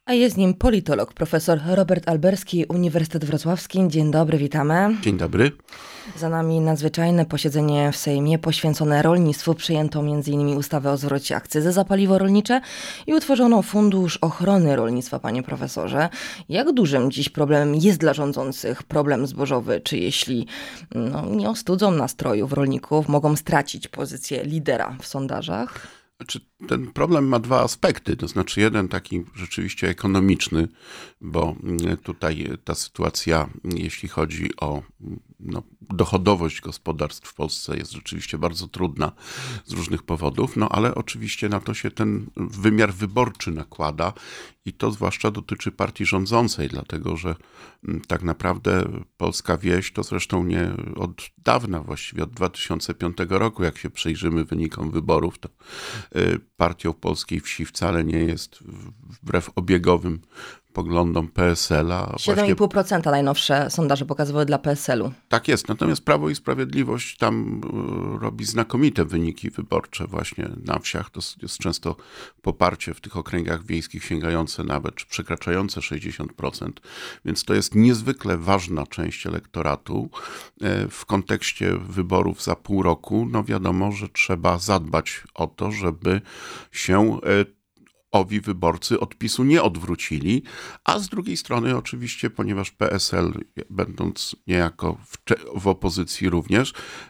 A jest nim politolog, profesor Robert Alberski, Uniwersytet Wrocławski. Dzień dobry, witamy. Dzień dobry. Za nami nadzwyczajne posiedzenie w Sejmie poświęcone rolnictwu. Przyjęto m.in. ustawę o zwrocie akcyzy za paliwo rolnicze i utworzono Fundusz Ochrony Rolnictwa, panie profesorze. Jak dużym dziś problemem jest dla rządzących problem zbożowy? Czy jeśli nie ostudzą nastrojów rolników, mogą stracić pozycję lidera w sondażach? Ten problem ma dwa aspekty, to znaczy jeden taki rzeczywiście ekonomiczny, bo tutaj ta sytuacja, jeśli chodzi o dochodowość gospodarstw w Polsce, jest rzeczywiście bardzo trudna z różnych powodów, ale oczywiście na to się ten wymiar wyborczy nakłada i to zwłaszcza dotyczy partii rządzącej, dlatego że tak naprawdę polska wieś to zresztą nie od dawna, właściwie od 2005 roku, jak się przyjrzymy wynikom wyborów, to partią polskiej wsi wcale nie jest, wbrew obiegowym poglądom PSL-a. 7,5% najnowsze sondaże pokazywały dla PSL-u. Tak jest, natomiast Prawo i Sprawiedliwość tam robi znakomite wyniki wyborcze właśnie na wsiach. To jest często poparcie w tych okręgach wiejskich sięgające nawet, czy przekraczające 60%, więc to jest niezwykle ważna część elektoratu. W kontekście wyborów za pół roku, wiadomo, że trzeba zadbać o to, żeby się owi wyborcy od PiS-u nie odwrócili, a z drugiej strony oczywiście, ponieważ PSL, będąc niejako w opozycji również,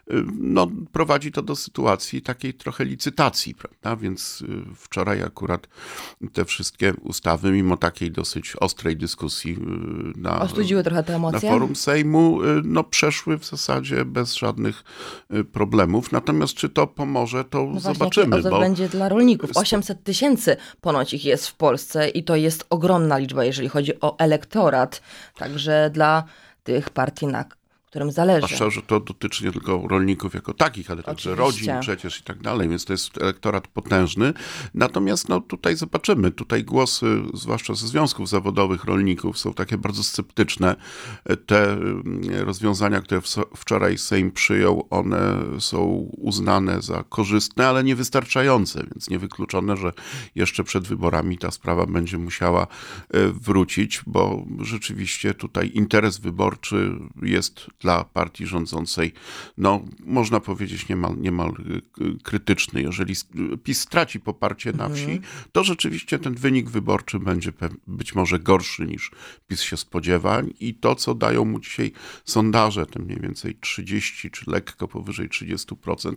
prowadzi to do sytuacji takiej trochę licytacji, prawda? Więc wczoraj akurat te wszystkie ustawy, mimo takiej dosyć ostrej dyskusji ostudziły trochę te emocje? Na forum Sejmu, przeszły w zasadzie bez żadnych problemów. Natomiast czy to pomoże, to zobaczymy. Właśnie, bo będzie dla rolników 800 000 ponoć ich jest w Polsce i to jest ogromna liczba, jeżeli chodzi o elektorat, także dla tych partii, na którym zależy. Zwłaszcza, że to dotyczy nie tylko rolników jako takich, ale także rodzin przecież i tak dalej, więc to jest elektorat potężny. Natomiast tutaj zobaczymy, tutaj głosy, zwłaszcza ze związków zawodowych rolników, są takie bardzo sceptyczne. Te rozwiązania, które wczoraj Sejm przyjął, one są uznane za korzystne, ale niewystarczające, więc niewykluczone, że jeszcze przed wyborami ta sprawa będzie musiała wrócić, bo rzeczywiście tutaj interes wyborczy jest dla partii rządzącej, można powiedzieć niemal krytyczny. Jeżeli PiS straci poparcie na wsi, to rzeczywiście ten wynik wyborczy będzie być może gorszy niż PiS się spodziewa i to, co dają mu dzisiaj sondaże, te mniej więcej 30 czy lekko powyżej 30%,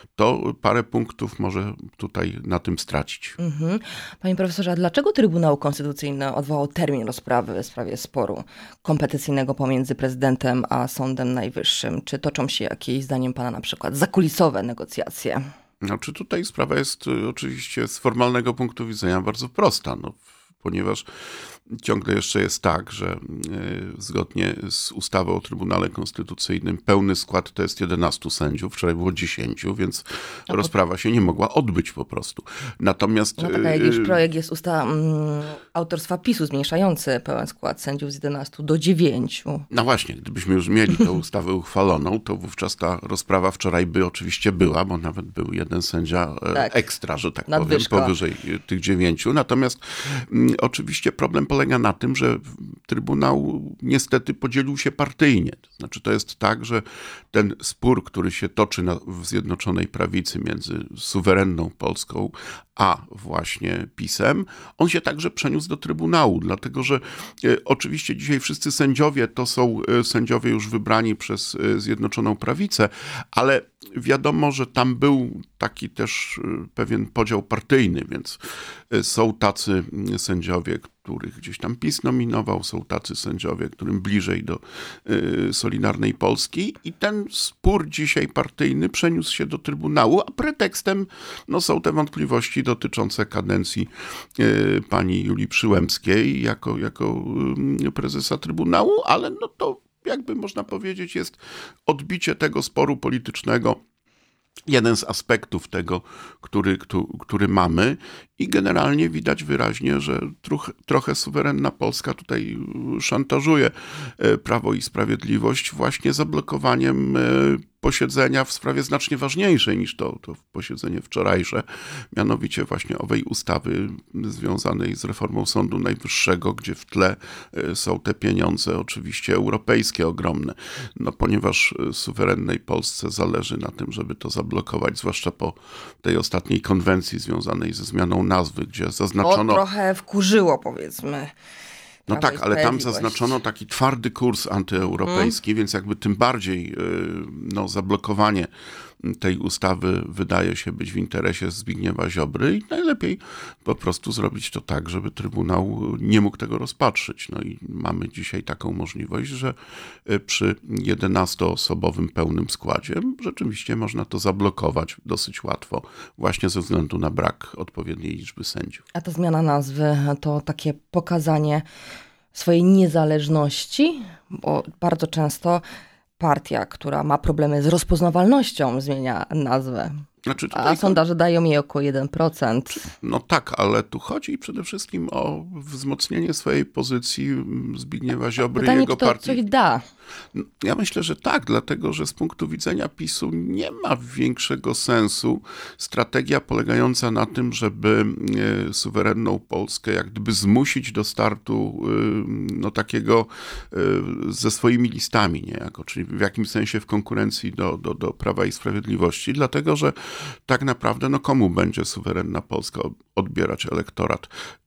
to parę punktów może tutaj na tym stracić. Panie profesorze, a dlaczego Trybunał Konstytucyjny odwołał termin rozprawy w sprawie sporu kompetencyjnego pomiędzy prezydentem a Sądem Najwyższym? Czy toczą się jakieś, zdaniem pana, na przykład zakulisowe negocjacje? Czy tutaj sprawa jest oczywiście z formalnego punktu widzenia bardzo prosta, ponieważ ciągle jeszcze jest tak, że zgodnie z ustawą o Trybunale Konstytucyjnym pełny skład to jest 11 sędziów, wczoraj było 10, więc rozprawa się nie mogła odbyć po prostu. Natomiast jakiś projekt jest autorstwa PiS-u zmniejszający pełen skład sędziów z 11 do 9. Właśnie, gdybyśmy już mieli tę ustawę uchwaloną, to wówczas ta rozprawa wczoraj by oczywiście była, bo nawet był jeden sędzia ekstra, że tak powiem, powyżej tych 9. Natomiast oczywiście problem polega na tym, że Trybunał niestety podzielił się partyjnie. To znaczy to jest tak, że ten spór, który się toczy w Zjednoczonej Prawicy między suwerenną Polską a właśnie PiS-em, on się także przeniósł do Trybunału, dlatego że oczywiście dzisiaj wszyscy sędziowie to są sędziowie już wybrani przez Zjednoczoną Prawicę, ale wiadomo, że tam był taki też pewien podział partyjny, więc są tacy sędziowie, których gdzieś tam PiS nominował, są tacy sędziowie, którym bliżej do Solidarnej Polski i ten spór dzisiaj partyjny przeniósł się do Trybunału, a pretekstem są te wątpliwości dotyczące kadencji pani Julii Przyłębskiej jako prezesa Trybunału, ale to jakby można powiedzieć jest odbicie tego sporu politycznego, jeden z aspektów tego, który mamy i generalnie widać wyraźnie, że trochę suwerenna Polska tutaj szantażuje Prawo i Sprawiedliwość właśnie zablokowaniem posiedzenia w sprawie znacznie ważniejszej niż to posiedzenie wczorajsze, mianowicie właśnie owej ustawy związanej z reformą Sądu Najwyższego, gdzie w tle są te pieniądze oczywiście europejskie ogromne. No ponieważ suwerennej Polsce zależy na tym, żeby to zablokować, zwłaszcza po tej ostatniej konwencji związanej ze zmianą nazwy, gdzie zaznaczono... To trochę wkurzyło, powiedzmy. No tak, ale tam zaznaczono taki twardy kurs antyeuropejski, więc jakby tym bardziej zablokowanie tej ustawy wydaje się być w interesie Zbigniewa Ziobry i najlepiej po prostu zrobić to tak, żeby Trybunał nie mógł tego rozpatrzyć. No i mamy dzisiaj taką możliwość, że przy 11-osobowym pełnym składzie rzeczywiście można to zablokować dosyć łatwo, właśnie ze względu na brak odpowiedniej liczby sędziów. A ta zmiana nazwy to takie pokazanie swojej niezależności, bo bardzo często partia, która ma problemy z rozpoznawalnością, zmienia nazwę. A sondaże dają jej około 1%. No tak, ale tu chodzi przede wszystkim o wzmocnienie swojej pozycji Zbigniewa Ziobry i jego partii. Coś da. Ja myślę, że tak, dlatego że z punktu widzenia PiS-u nie ma większego sensu strategia polegająca na tym, żeby suwerenną Polskę jak gdyby zmusić do startu takiego ze swoimi listami niejako, czyli w jakimś sensie w konkurencji do Prawa i Sprawiedliwości, dlatego że tak naprawdę komu będzie suwerenna Polska odbierać elektorat?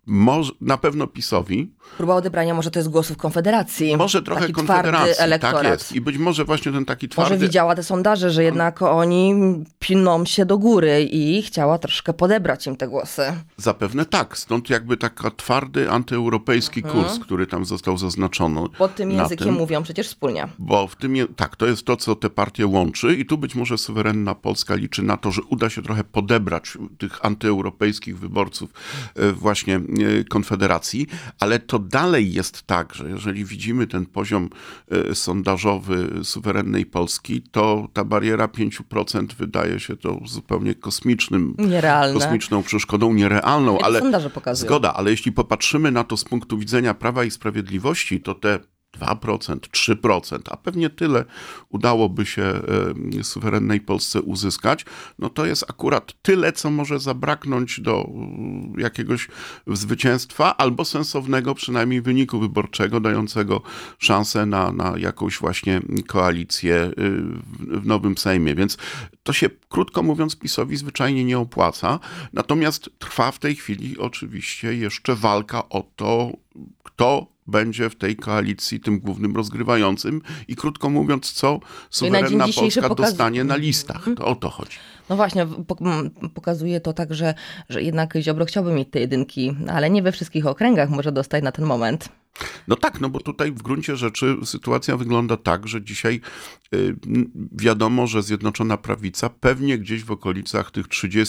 Na pewno PiS-owi. Próba odebrania może to jest głosów Konfederacji. Może trochę taki Konfederacji, tak jest. I być może właśnie ten taki twardy... Może widziała te sondaże, że jednak oni piną się do góry i chciała troszkę podebrać im te głosy. Zapewne tak. Stąd jakby taki twardy antyeuropejski kurs, który tam został zaznaczony. Pod tym językiem mówią przecież wspólnie. Bo w tym, tak, to jest to, co te partie łączy i tu być może suwerenna Polska liczy na to, że uda się trochę podebrać tych antyeuropejskich wyborców właśnie Konfederacji, ale to dalej jest tak, że jeżeli widzimy ten poziom sondażowy suwerennej Polski, to ta bariera 5% wydaje się to zupełnie kosmiczną przeszkodą, nierealną. Ale sondaże pokazują. Zgoda, ale jeśli popatrzymy na to z punktu widzenia Prawa i Sprawiedliwości, to te 2%, 3%, a pewnie tyle udałoby się suwerennej Polsce uzyskać, no to jest akurat tyle, co może zabraknąć do jakiegoś zwycięstwa albo sensownego przynajmniej wyniku wyborczego, dającego szansę na jakąś właśnie koalicję w nowym Sejmie. Więc to się, krótko mówiąc, PiS-owi zwyczajnie nie opłaca. Natomiast trwa w tej chwili oczywiście jeszcze walka o to, kto będzie w tej koalicji tym głównym rozgrywającym i krótko mówiąc, co suwerenna Polska dostanie na listach. To o to chodzi. No właśnie, pokazuje to tak, że jednak Ziobro chciałby mieć te jedynki, ale nie we wszystkich okręgach może dostać na ten moment. No tak, no bo tutaj w gruncie rzeczy sytuacja wygląda tak, że dzisiaj wiadomo, że Zjednoczona Prawica pewnie gdzieś w okolicach tych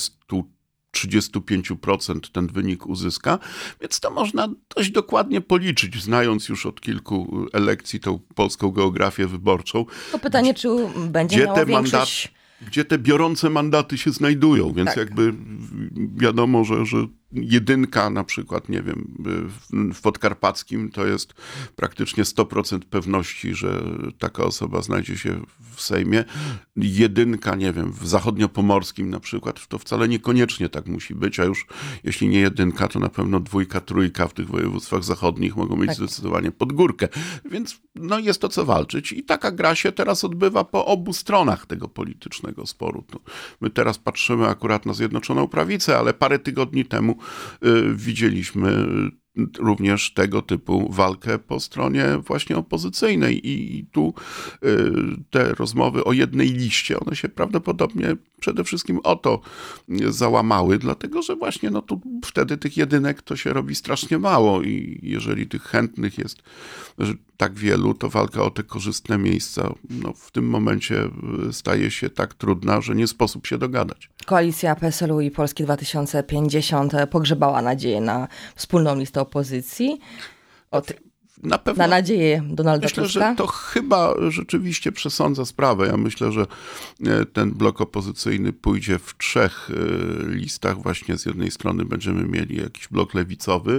35% ten wynik uzyska, więc to można dość dokładnie policzyć, znając już od kilku elekcji tą polską geografię wyborczą. To pytanie, czy będzie miało większość... Gdzie te biorące mandaty się znajdują, więc tak. Jakby wiadomo, że jedynka na przykład, nie wiem, w Podkarpackim to jest praktycznie 100% pewności, że taka osoba znajdzie się w Sejmie. Jedynka, nie wiem, w Zachodniopomorskim na przykład, to wcale niekoniecznie tak musi być, a już jeśli nie jedynka, to na pewno 2, 3 w tych województwach zachodnich mogą mieć zdecydowanie pod górkę. Więc jest to co walczyć i taka gra się teraz odbywa po obu stronach tego politycznego sporu. My teraz patrzymy akurat na Zjednoczoną Prawicę, ale parę tygodni temu widzieliśmy również tego typu walkę po stronie właśnie opozycyjnej i tu te rozmowy o jednej liście, one się prawdopodobnie przede wszystkim o to załamały, dlatego że właśnie tu wtedy tych jedynek to się robi strasznie mało i jeżeli tych chętnych jest tak wielu, to walka o te korzystne miejsca w tym momencie staje się tak trudna, że nie sposób się dogadać. Koalicja PSL-u i Polski 2050 pogrzebała nadzieję na wspólną listę opozycji. Na pewno. Na nadzieję Donalda Tuska? Myślę, że to chyba rzeczywiście przesądza sprawę. Ja myślę, że ten blok opozycyjny pójdzie w 3 listach. Właśnie z jednej strony będziemy mieli jakiś blok lewicowy,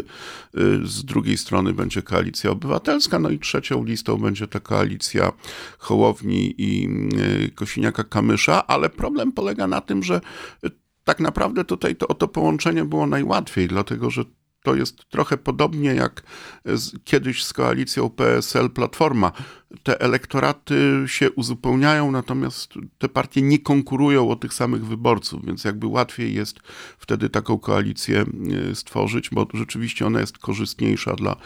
z drugiej strony będzie Koalicja Obywatelska, no i trzecią listą będzie ta koalicja Hołowni i Kosiniaka-Kamysza, ale problem polega na tym, że tak naprawdę tutaj o to połączenie było najłatwiej, dlatego że to jest trochę podobnie jak kiedyś z koalicją PSL-Platforma. Te elektoraty się uzupełniają, natomiast te partie nie konkurują o tych samych wyborców, więc jakby łatwiej jest wtedy taką koalicję stworzyć, bo rzeczywiście ona jest korzystniejsza dla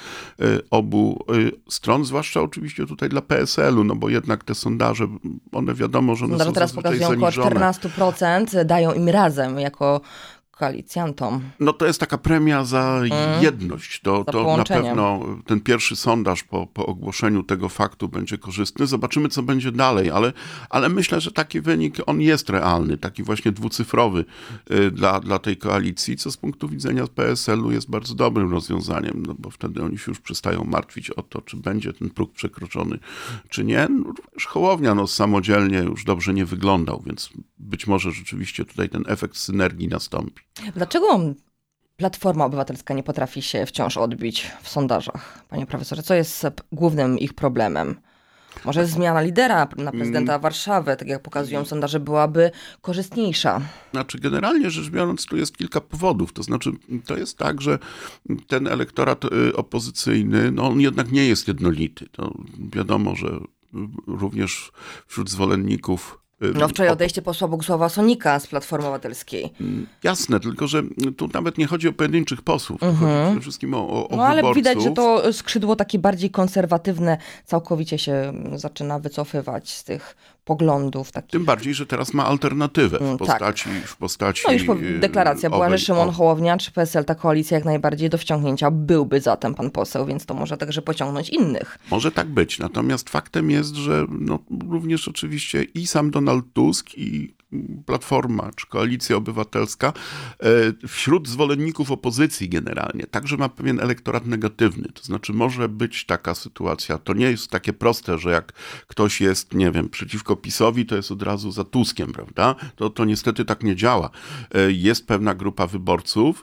obu stron, zwłaszcza oczywiście tutaj dla PSL-u, no bo jednak te sondaże, one wiadomo, że one są teraz pokazują około 14%, dają im razem jako koalicjantom. No to jest taka premia za jedność. To na pewno ten pierwszy sondaż po ogłoszeniu tego faktu będzie korzystny. Zobaczymy, co będzie dalej, ale myślę, że taki wynik, on jest realny, taki właśnie dwucyfrowy dla tej koalicji, co z punktu widzenia PSL-u jest bardzo dobrym rozwiązaniem, no bo wtedy oni się już przestają martwić o to, czy będzie ten próg przekroczony, czy nie. No, już Hołownia samodzielnie już dobrze nie wyglądał, więc być może rzeczywiście tutaj ten efekt synergii nastąpi. Dlaczego Platforma Obywatelska nie potrafi się wciąż odbić w sondażach, panie profesorze? Co jest głównym ich problemem? Może zmiana lidera na prezydenta Warszawy, tak jak pokazują sondaże, byłaby korzystniejsza? Znaczy, generalnie rzecz biorąc, tu jest kilka powodów. To znaczy, to jest tak, że ten elektorat opozycyjny, no on jednak nie jest jednolity. To wiadomo, że również wśród zwolenników. No wczoraj odejście posła Bogusława Sonika z Platformy Obywatelskiej. Jasne, tylko że tu nawet nie chodzi o pojedynczych posłów, chodzi przede wszystkim o wyborców. No ale widać, że to skrzydło takie bardziej konserwatywne całkowicie się zaczyna wycofywać z tych poglądów. Tym bardziej, że teraz ma alternatywę w postaci... No już deklaracja była, że Szymon Hołownia czy PSL, ta koalicja jak najbardziej do wciągnięcia byłby zatem pan poseł, więc to może także pociągnąć innych. Może tak być, natomiast faktem jest, że również oczywiście i sam Donald Tusk i Platforma czy Koalicja Obywatelska wśród zwolenników opozycji generalnie także ma pewien elektorat negatywny. To znaczy może być taka sytuacja, to nie jest takie proste, że jak ktoś jest, nie wiem, przeciwko PiS-owi, to jest od razu za Tuskiem, prawda? To niestety tak nie działa. Jest pewna grupa wyborców,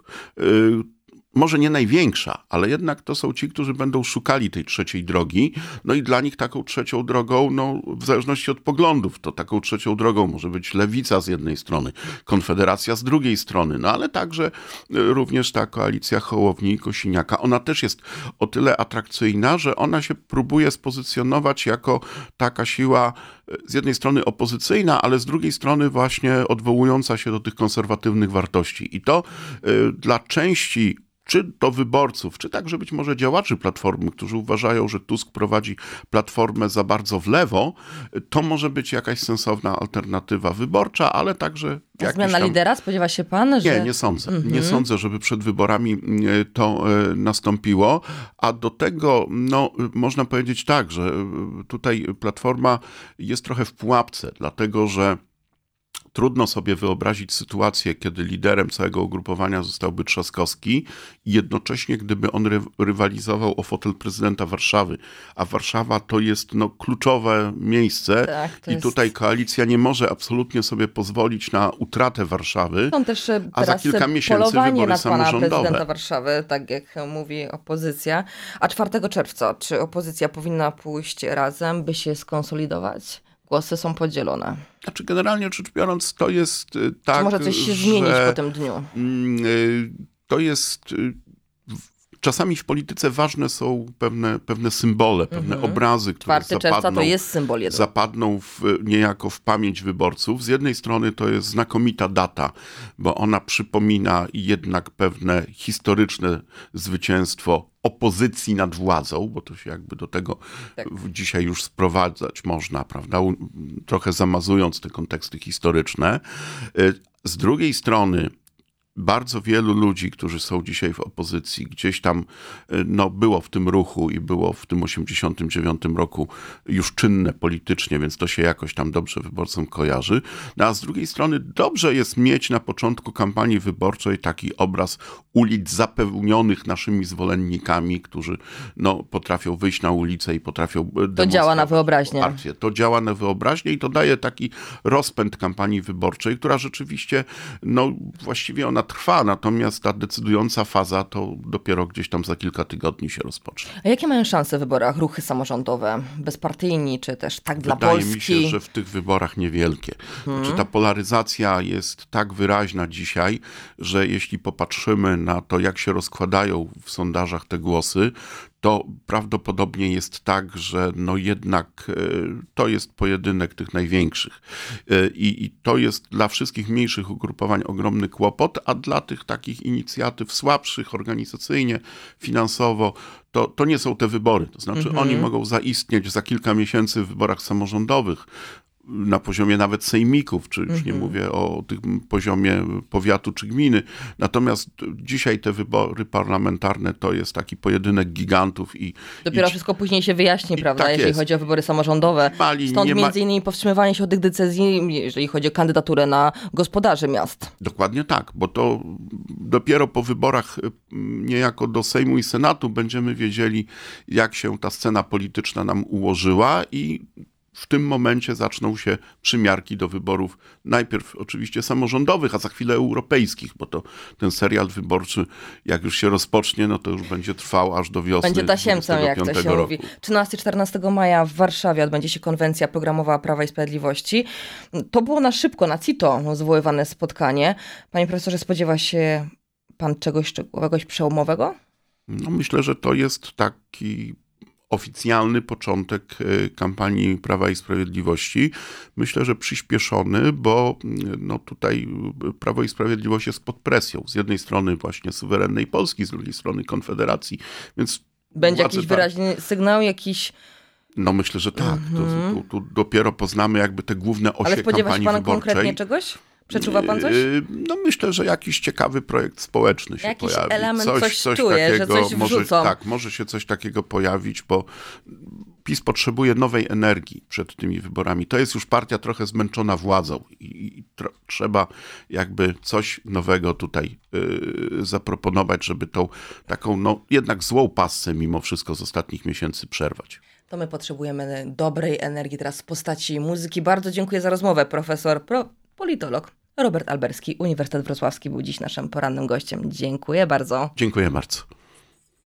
może nie największa, ale jednak to są ci, którzy będą szukali tej trzeciej drogi. No i dla nich taką trzecią drogą, w zależności od poglądów, to taką trzecią drogą może być Lewica z jednej strony, Konfederacja z drugiej strony, no ale także również ta koalicja Hołowni i Kosiniaka. Ona też jest o tyle atrakcyjna, że ona się próbuje spozycjonować jako taka siła z jednej strony opozycyjna, ale z drugiej strony właśnie odwołująca się do tych konserwatywnych wartości. I to dla części czy to wyborców, czy także być może działaczy Platformy, którzy uważają, że Tusk prowadzi Platformę za bardzo w lewo, to może być jakaś sensowna alternatywa wyborcza, ale także... Zmiana lidera? Spodziewa się pan, że... Nie sądzę. Nie sądzę, żeby przed wyborami to nastąpiło, a do tego, można powiedzieć tak, że tutaj Platforma jest trochę w pułapce, dlatego że trudno sobie wyobrazić sytuację, kiedy liderem całego ugrupowania zostałby Trzaskowski i jednocześnie, gdyby on rywalizował o fotel prezydenta Warszawy. A Warszawa to jest kluczowe miejsce i tutaj koalicja nie może absolutnie sobie pozwolić na utratę Warszawy, też a za kilka miesięcy wybory samorządowe. Prezydenta Warszawy, tak jak mówi opozycja. A 4 czerwca, czy opozycja powinna pójść razem, by się skonsolidować? Głosy są podzielone. Znaczy generalnie rzecz biorąc, to jest tak, czy może coś się zmienić po tym dniu? To jest... Czasami w polityce ważne są pewne symbole, pewne obrazy, które 4 czerwca to jest symbol zapadną niejako w pamięć wyborców. Z jednej strony to jest znakomita data, bo ona przypomina jednak pewne historyczne zwycięstwo opozycji nad władzą, bo to się jakby do tego dzisiaj już sprowadzać można, prawda? Trochę zamazując te konteksty historyczne. Z drugiej strony bardzo wielu ludzi, którzy są dzisiaj w opozycji, gdzieś tam było w tym ruchu i było w tym 89 roku już czynne politycznie, więc to się jakoś tam dobrze wyborcom kojarzy. A z drugiej strony dobrze jest mieć na początku kampanii wyborczej taki obraz ulic zapełnionych naszymi zwolennikami, którzy potrafią wyjść na ulicę i potrafią demonstrować. To działa na wyobraźnię. Partię. To działa na wyobraźnię i to daje taki rozpęd kampanii wyborczej, która rzeczywiście, właściwie ona trwa, natomiast ta decydująca faza to dopiero gdzieś tam za kilka tygodni się rozpocznie. A jakie mają szanse w wyborach ruchy samorządowe, bezpartyjni, czy też tak dla Wydaje Polski? mi się, że w tych wyborach niewielkie. Znaczy, ta polaryzacja jest tak wyraźna dzisiaj, że jeśli popatrzymy na to, jak się rozkładają w sondażach te głosy, to prawdopodobnie jest tak, że jednak to jest pojedynek tych największych. I to jest dla wszystkich mniejszych ugrupowań ogromny kłopot, a dla tych takich inicjatyw słabszych organizacyjnie, finansowo, to nie są te wybory. To znaczy oni mogą zaistnieć za kilka miesięcy w wyborach samorządowych, na poziomie nawet sejmików, czy już nie mówię o tym poziomie powiatu czy gminy. Natomiast dzisiaj te wybory parlamentarne to jest taki pojedynek gigantów. Dopiero wszystko później się wyjaśni, prawda, tak jeśli chodzi o wybory samorządowe. Stąd między innymi powstrzymywanie się od tych decyzji, jeżeli chodzi o kandydaturę na gospodarzy miast. Dokładnie tak, bo to dopiero po wyborach niejako do Sejmu i Senatu będziemy wiedzieli, jak się ta scena polityczna nam ułożyła i w tym momencie zaczną się przymiarki do wyborów, najpierw oczywiście samorządowych, a za chwilę europejskich, bo to ten serial wyborczy, jak już się rozpocznie, to już będzie trwał aż do wiosny. Będzie tasiemcem, jak to się mówi. 13-14 maja w Warszawie odbędzie się konwencja programowa Prawa i Sprawiedliwości. To było na szybko, na CITO zwoływane spotkanie. Panie profesorze, spodziewa się pan czegoś szczegółowego, przełomowego? Myślę, że to jest taki oficjalny początek kampanii Prawa i Sprawiedliwości. Myślę, że przyspieszony, bo tutaj Prawo i Sprawiedliwość jest pod presją. Z jednej strony właśnie suwerennej Polski, z drugiej strony Konfederacji. Więc będzie jakiś wyraźny sygnał, jakiś... Myślę, że tak. Tu dopiero poznamy jakby te główne osie kampanii wyborczej. Ale spodziewa się pan konkretnie czegoś? Przeczuwa pan coś? Myślę, że jakiś ciekawy projekt społeczny się jakiś pojawi. Element, coś czuje, takiego, że coś wrzucą. Może się coś takiego pojawić, bo PiS potrzebuje nowej energii przed tymi wyborami. To jest już partia trochę zmęczona władzą i trzeba jakby coś nowego tutaj zaproponować, żeby tą taką jednak złą passę mimo wszystko z ostatnich miesięcy przerwać. To my potrzebujemy dobrej energii teraz w postaci muzyki. Bardzo dziękuję za rozmowę. Politolog Robert Alberski, Uniwersytet Wrocławski był dziś naszym porannym gościem. Dziękuję bardzo. Dziękuję bardzo.